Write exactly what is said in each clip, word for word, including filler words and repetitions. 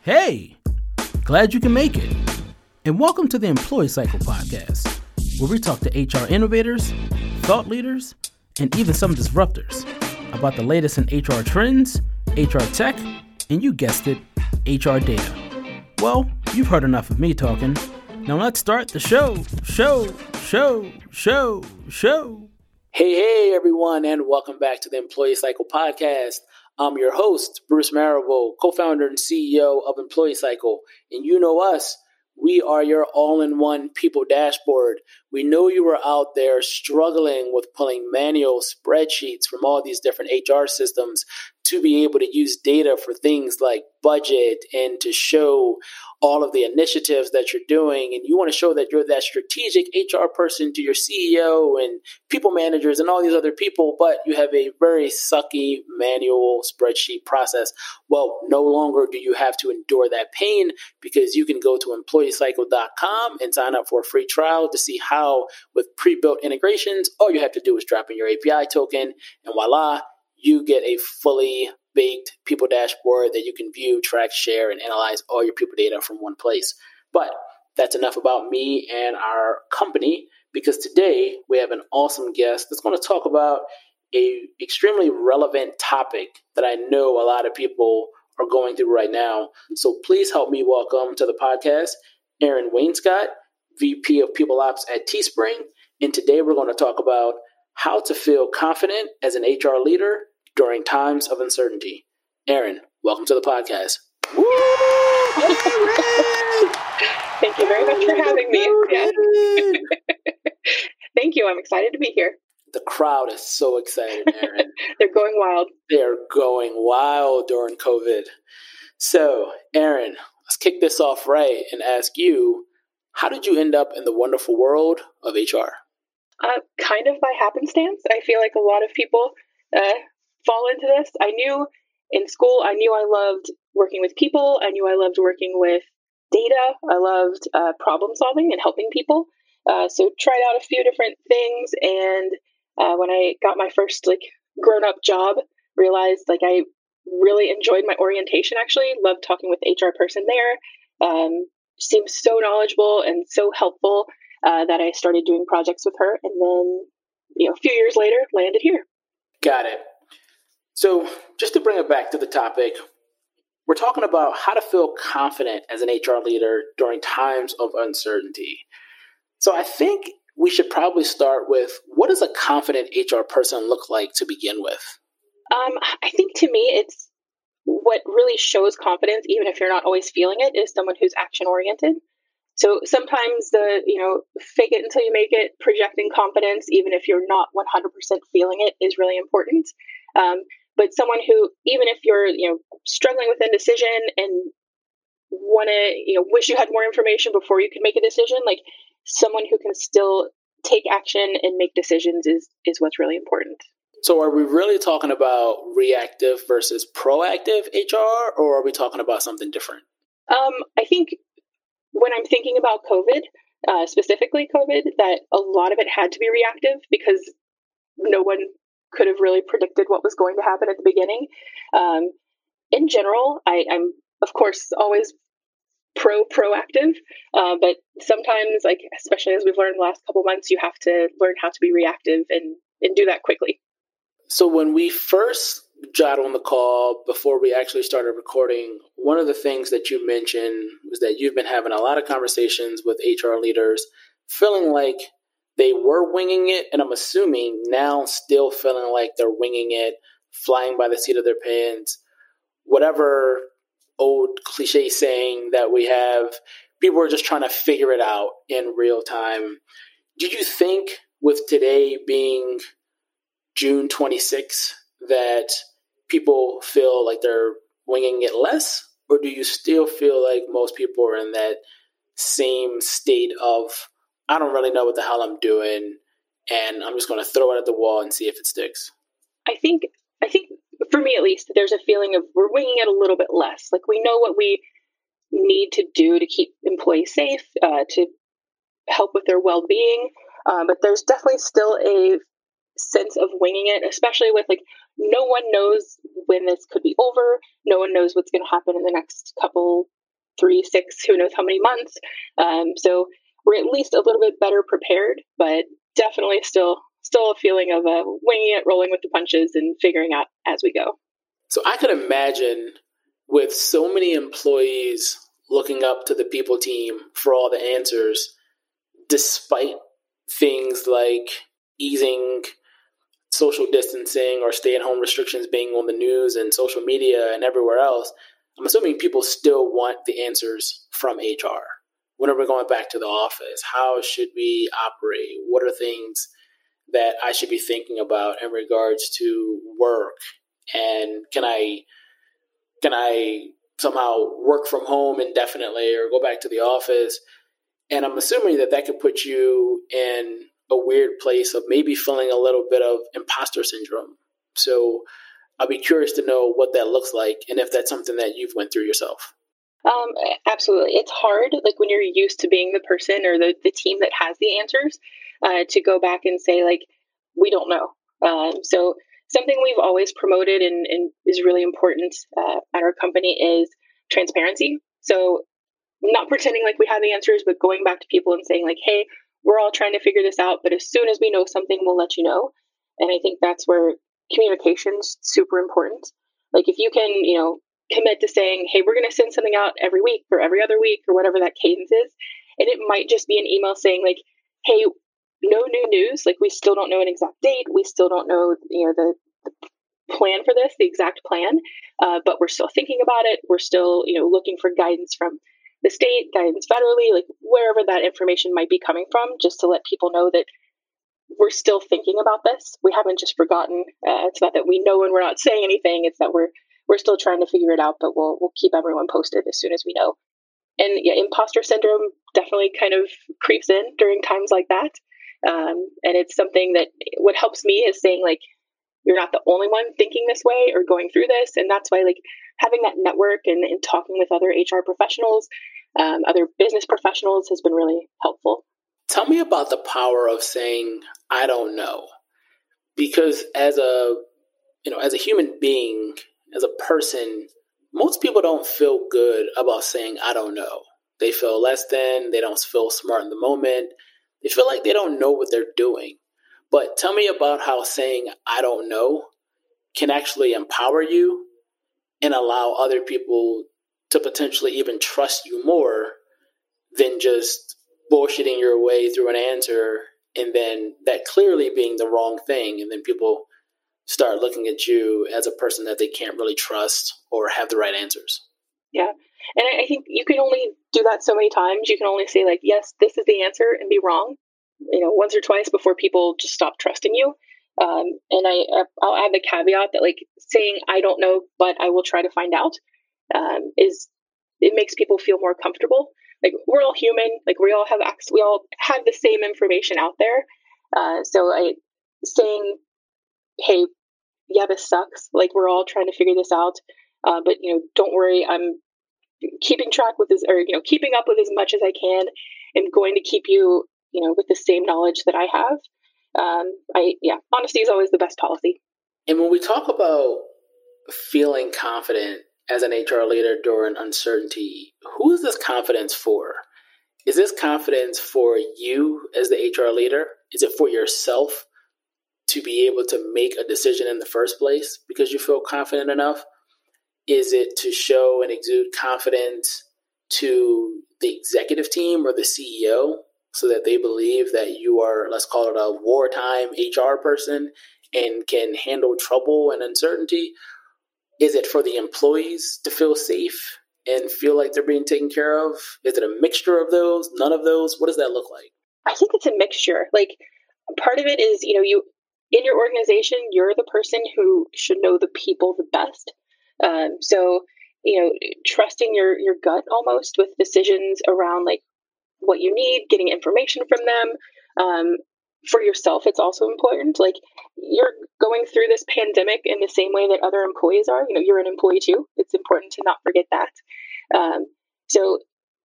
Hey, glad you can make it. And welcome to the Employee Cycle Podcast, where we talk to H R innovators, thought leaders, and even some disruptors about the latest in H R trends, H R tech, and you guessed it, H R data. Well, you've heard enough of me talking. Now let's start the show, show, show, show, show. Hey, hey, everyone, and welcome back to the Employee Cycle Podcast. I'm your host, Bruce Marable, co-founder and C E O of Employee Cycle. And you know us, we are your all-in-one people dashboard. We know you are out there struggling with pulling manual spreadsheets from all these different H R systems to be able to use data for things like budget and to show all of the initiatives that you're doing. And you want to show that you're that strategic H R person to your C E O and people managers and all these other people, but you have a very sucky manual spreadsheet process. Well, no longer do you have to endure that pain, because you can go to employee cycle dot com and sign up for a free trial to see how, with pre-built integrations, all you have to do is drop in your A P I token, and voila, you get a fully baked people dashboard that you can view, track, share, and analyze all your people data from one place. But that's enough about me and our company, because today we have an awesome guest that's going to talk about a extremely relevant topic that I know a lot of people are going through right now. So please help me welcome to the podcast Aaron Wainscott, V P of People Ops at Teespring. And today we're going to talk about how to feel confident as an H R leader during times of uncertainty. Aaron, welcome to the podcast. Woo! Thank you very much for having me. Yeah. Thank you. I'm excited to be here. The crowd is so excited, Aaron. They're going wild. They're going wild during COVID. So, Aaron, let's kick this off right and ask you, how did you end up in the wonderful world of H R? Uh, kind of by happenstance. I feel like a lot of people uh, fall into this. I knew in school, I knew I loved working with people. I knew I loved working with data. I loved uh, problem solving and helping people. Uh, so tried out a few different things. And uh, when I got my first like grown up job, realized like I really enjoyed my orientation, actually. Loved talking with the H R person there. Um, seemed so knowledgeable and so helpful uh, that I started doing projects with her. And then, you know, a few years later, landed here. Got it. So just to bring it back to the topic, we're talking about how to feel confident as an H R leader during times of uncertainty. So I think we should probably start with, what does a confident H R person look like to begin with? Um, I think to me, it's what really shows confidence, even if you're not always feeling it, is someone who's action oriented. So sometimes the, you know, fake it until you make it, projecting confidence, even if you're not one hundred percent feeling it, is really important. Um, but someone who, even if you're, you know, struggling with indecision and want to, you know, wish you had more information before you can make a decision, like someone who can still take action and make decisions is, is what's really important. So are we really talking about reactive versus proactive H R, or are we talking about something different? Um, I think when I'm thinking about COVID, uh, specifically COVID, that a lot of it had to be reactive because no one could have really predicted what was going to happen at the beginning. Um, in general, I, I'm, of course, always pro proactive, uh, but sometimes, like, especially as we've learned the last couple months, you have to learn how to be reactive and, and do that quickly. So when we first got on the call, before we actually started recording, one of the things that you mentioned was that you've been having a lot of conversations with H R leaders, feeling like they were winging it, and I'm assuming now still feeling like they're winging it, flying by the seat of their pants, whatever old cliche saying that we have. People are just trying to figure it out in real time. Do you think with today being June twenty-sixth that people feel like they're winging it less, or do you still feel like most people are in that same state of, I don't really know what the hell I'm doing, and I'm just going to throw it at the wall and see if it sticks? I think, I think for me at least, there's a feeling of we're winging it a little bit less. Like we know what we need to do to keep employees safe, uh, to help with their well-being, uh, but there's definitely still a sense of winging it, especially with like no one knows when this could be over. No one knows what's going to happen in the next couple, three, six, who knows how many months. Um, so we're at least a little bit better prepared, but definitely still still a feeling of uh, winging it, rolling with the punches, and figuring out as we go. So I could imagine with so many employees looking up to the people team for all the answers, despite things like easing social distancing or stay-at-home restrictions being on the news and social media and everywhere else, I'm assuming people still want the answers from H R. When are we going back to the office? How should we operate? What are things that I should be thinking about in regards to work? And can I can I somehow work from home indefinitely or go back to the office? And I'm assuming that that could put you in a weird place of maybe feeling a little bit of imposter syndrome. So I'll be curious to know what that looks like and if that's something that you've went through yourself. Um, absolutely. It's hard, like when you're used to being the person or the, the team that has the answers, uh, to go back and say, like, we don't know. Um, so something we've always promoted and, and is really important uh, at our company is transparency. So not pretending like we have the answers, but going back to people and saying, like, hey, we're all trying to figure this out, but as soon as we know something, we'll let you know. And I think that's where communication's super important. Like if you can, you know, commit to saying, hey, we're going to send something out every week or every other week or whatever that cadence is. And it might just be an email saying like, hey, no new news. Like we still don't know an exact date. We still don't know, you know, the, the plan for this, the exact plan. Uh, but we're still thinking about it. We're still, you know, looking for guidance from the state, guidance federally, like wherever that information might be coming from, just to let people know that we're still thinking about this. We haven't just forgotten. Uh, it's not that we know and we're not saying anything. It's that we're we're still trying to figure it out, but we'll we'll keep everyone posted as soon as we know. And yeah, imposter syndrome definitely kind of creeps in during times like that. Um, and it's something that what helps me is saying like, you're not the only one thinking this way or going through this. And that's why like having that network and, and talking with other H R professionals, um, other business professionals has been really helpful. Tell me about the power of saying, I don't know. Because as a, you know, as a human being, as a person, most people don't feel good about saying, I don't know. They feel less than, they don't feel smart in the moment. They feel like they don't know what they're doing. But tell me about how saying, I don't know can actually empower you and allow other people to potentially even trust you more than just bullshitting your way through an answer and then that clearly being the wrong thing. And then people start looking at you as a person that they can't really trust or have the right answers. Yeah. And I think you can only do that so many times. You can only say like, yes, this is the answer and be wrong, you know, once or twice before people just stop trusting you. Um, and I, I'll add the caveat that like saying, I don't know, but I will try to find out, um, is it makes people feel more comfortable. Like we're all human, like we all have access, we all have the same information out there. Uh, so I saying, hey, yeah, this sucks. Like we're all trying to figure this out. Uh, but you know, don't worry. I'm keeping track with this, or you know, keeping up with as much as I can, and going to keep you, you know, with the same knowledge that I have. Um, I yeah, honesty is always the best policy. And when we talk about feeling confident as an H R leader during uncertainty, who is this confidence for? Is this confidence for you as the H R leader? Is it for yourself to be able to make a decision in the first place because you feel confident enough? Is it to show and exude confidence to the executive team or the C E O so that they believe that you are, let's call it a wartime H R person and can handle trouble and uncertainty? Is it for the employees to feel safe and feel like they're being taken care of? Is it a mixture of those? None of those? What does that look like? I think it's a mixture. Like part of it is, you know, you in your organization, you're the person who should know the people the best. Um, so, you know, trusting your, your gut almost with decisions around like what you need, getting information from them. Um, for yourself, it's also important. Like you're going through this pandemic in the same way that other employees are. You know, you're an employee too. It's important to not forget that. Um, so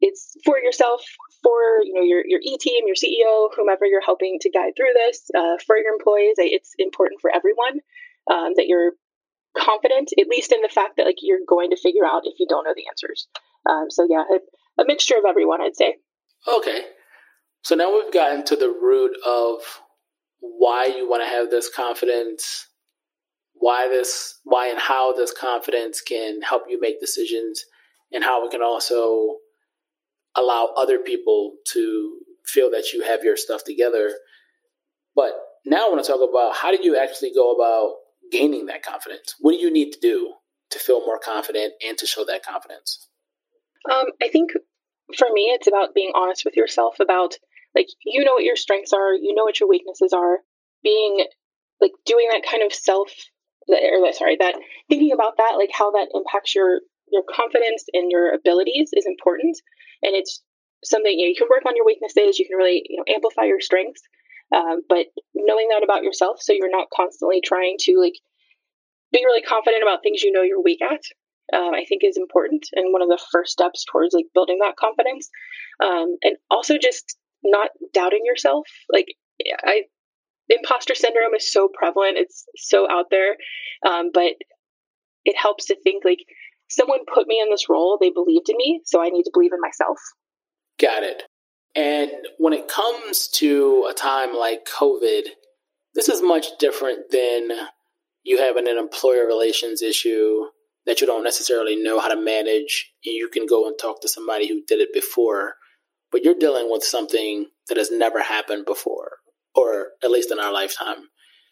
it's for yourself, for you know your your e-team, your C E O, whomever you're helping to guide through this, uh, for your employees. It's important for everyone um, that you're confident, at least in the fact that like you're going to figure out if you don't know the answers. Um, so yeah, a, a mixture of everyone, I'd say. Okay, so now we've gotten to the root of why you want to have this confidence, why this, why and how this confidence can help you make decisions, and how it can also allow other people to feel that you have your stuff together. But now I want to talk about how do you actually go about gaining that confidence? What do you need to do to feel more confident and to show that confidence? Um, I think for me, it's about being honest with yourself about, like, you know what your strengths are, you know what your weaknesses are, being, like, doing that kind of self, or sorry, that thinking about that, like how that impacts your, your confidence and your abilities is important. And it's something, you know, you can work on your weaknesses, you can really, you know, amplify your strengths. Um, but knowing that about yourself, so you're not constantly trying to like be really confident about things you know you're weak at, um, I think is important and one of the first steps towards like building that confidence. Um, and also just not doubting yourself. Like I, imposter syndrome is so prevalent; it's so out there, um, but it helps to think like someone put me in this role, they believed in me, so I need to believe in myself. Got it. And when it comes to a time like COVID, this is much different than you having an employer relations issue that you don't necessarily know how to manage. You can go and talk to somebody who did it before, but you're dealing with something that has never happened before, or at least in our lifetime.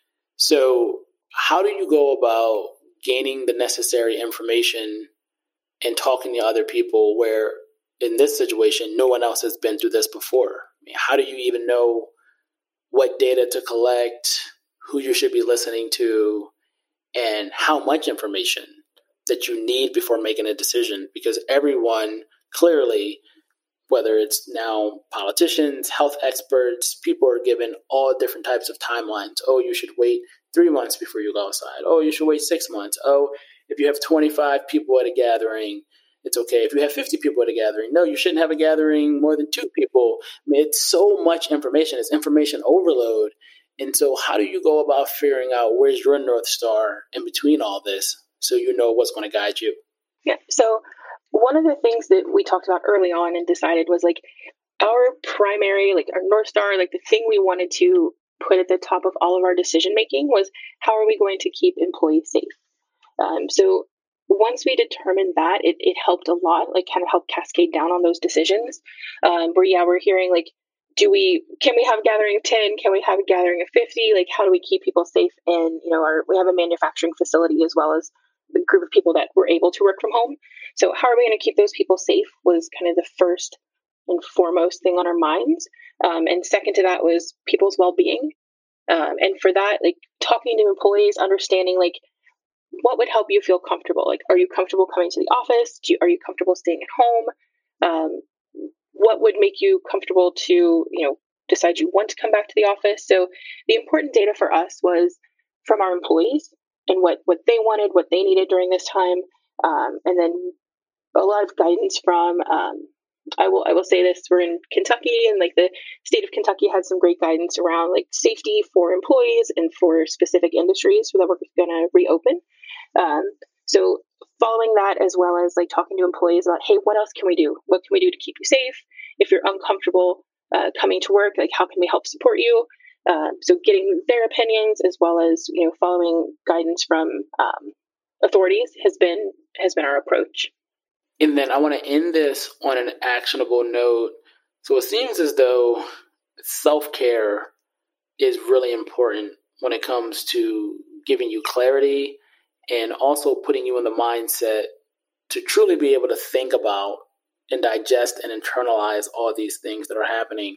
So how do you go about gaining the necessary information and talking to other people where in this situation, no one else has been through this before? I mean, how do you even know what data to collect, who you should be listening to, and how much information that you need before making a decision? Because everyone clearly, whether it's now politicians, health experts, people are given all different types of timelines. Oh, you should wait three months before you go outside. Oh, you should wait six months. Oh, if you have twenty-five people at a gathering, it's okay. If you have fifty people at a gathering, no, you shouldn't have a gathering more than two people. I mean, it's so much information. It's information overload. And so how do you go about figuring out where's your North Star in between all this so you know what's going to guide you? Yeah. So one of the things that we talked about early on and decided was like our primary, like our North Star, like the thing we wanted to put at the top of all of our decision making was how are we going to keep employees safe? Um, so once we determined that, it, it helped a lot, like kind of helped cascade down on those decisions. Um, where, yeah, we're hearing like, do we, can we have a gathering of ten? Can we have a gathering of fifty? Like, how do we keep people safe? And, you know, our, we have a manufacturing facility as well as the group of people that were able to work from home. So how are we going to keep those people safe was kind of the first and foremost thing on our minds. Um, and second to that was people's well-being. Um, and for that, like talking to employees, understanding like, what would help you feel comfortable? Like, are you comfortable coming to the office? Do you, are you comfortable staying at home? Um, what would make you comfortable to, you know, decide you want to come back to the office? So the important data for us was from our employees and what, what they wanted, what they needed during this time. Um, and then a lot of guidance from, um, I will, I will say this, we're in Kentucky and like the state of Kentucky had some great guidance around like safety for employees and for specific industries that we're going to reopen. Um, so following that, as well as like talking to employees about, hey, what else can we do? What can we do to keep you safe? If you're uncomfortable uh, coming to work, like how can we help support you? Uh, so getting their opinions as well as, you know, following guidance from um, authorities has been has been our approach. And then I want to end this on an actionable note. So it seems as though self-care is really important when it comes to giving you clarity and also putting you in the mindset to truly be able to think about and digest and internalize all these things that are happening.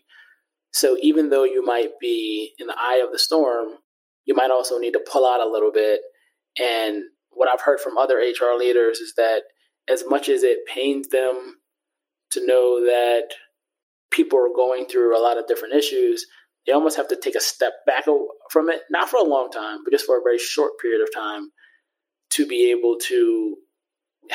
So even though you might be in the eye of the storm, you might also need to pull out a little bit. And what I've heard from other H R leaders is that as much as it pains them to know that people are going through a lot of different issues, they almost have to take a step back from it, not for a long time, but just for a very short period of time to be able to have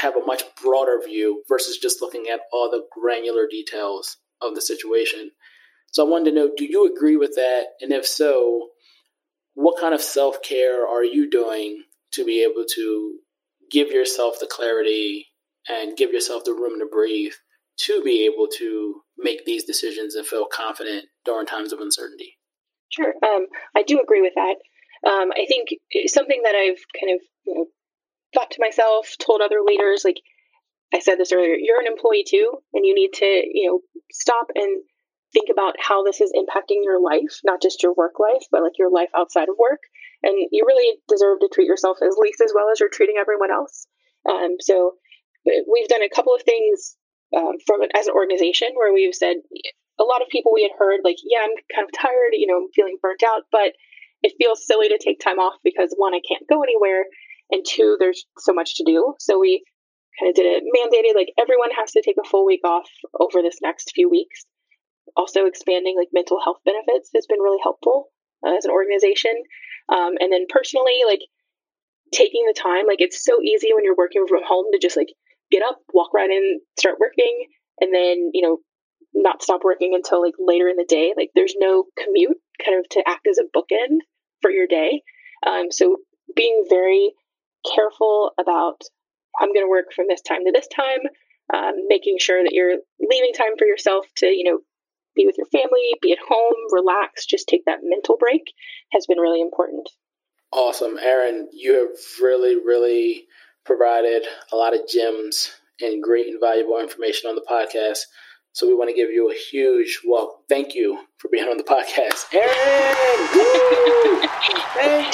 have a much broader view versus just looking at all the granular details of the situation. So I wanted to know, do you agree with that? And if so, what kind of self-care are you doing to be able to give yourself the clarity and give yourself the room to breathe to be able to make these decisions and feel confident during times of uncertainty? Sure. Um, I do agree with that. Um, I think something that I've kind of, you know, thought to myself, told other leaders, like I said this earlier, you're an employee too, and you need to, you know, stop and think about how this is impacting your life, not just your work life, but like your life outside of work. And you really deserve to treat yourself at least as well as you're treating everyone else. Um, so we've done a couple of things um, from as an organization where we've said a lot of people we had heard like, yeah, I'm kind of tired, you know, I'm feeling burnt out, but it feels silly to take time off because one, I can't go anywhere, and two, there's so much to do. So we kind of did it mandated, like everyone has to take a full week off over this next few weeks. Also expanding like mental health benefits has been really helpful uh, as an organization. Um, and then personally, like taking the time, like it's so easy when you're working from home to just like get up, walk right in, start working, and then, you know, not stop working until like later in the day. Like there's no commute kind of to act as a bookend for your day. Um, so being very careful about, I'm going to work from this time to this time, um, making sure that you're leaving time for yourself to, you know, be with your family, be at home, relax, just take that mental break has been really important. Awesome. Erin, you have really, really provided a lot of gems and great and valuable information on the podcast. So we want to give you a huge, well, thank you for being on the podcast. Erin! Woo! Thank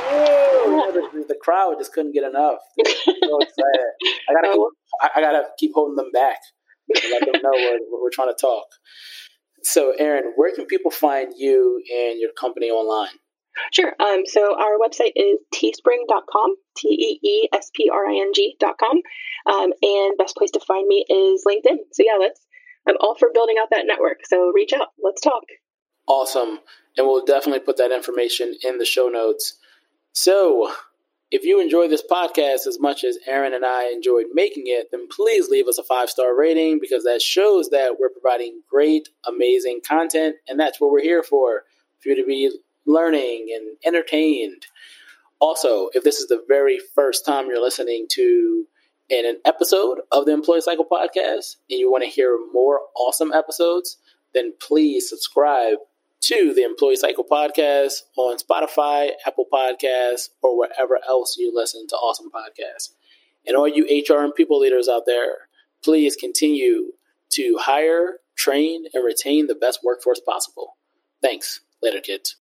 you! The, the crowd just couldn't get enough. They're so excited. I gotta, oh. keep, I, I gotta keep holding them back to let them know we're, we're trying to talk. So, Erin, where can people find you and your company online? Sure. Um, so our website is teespring dot com, T E E S P R I N G dot com. Um, and best place to find me is LinkedIn. So yeah, let's, I'm all for building out that network. So reach out. Let's talk. Awesome. And we'll definitely put that information in the show notes. So if you enjoy this podcast as much as Erin and I enjoyed making it, then please leave us a five-star rating because that shows that we're providing great, amazing content. And that's what we're here for, for you to be learning and entertained. Also, if this is the very first time you're listening to in an episode of the Employee Cycle Podcast and you want to hear more awesome episodes, then please subscribe to the Employee Cycle Podcast on Spotify, Apple Podcasts, or wherever else you listen to awesome podcasts. And all you H R and people leaders out there, please continue to hire, train, and retain the best workforce possible. Thanks. Later, kids.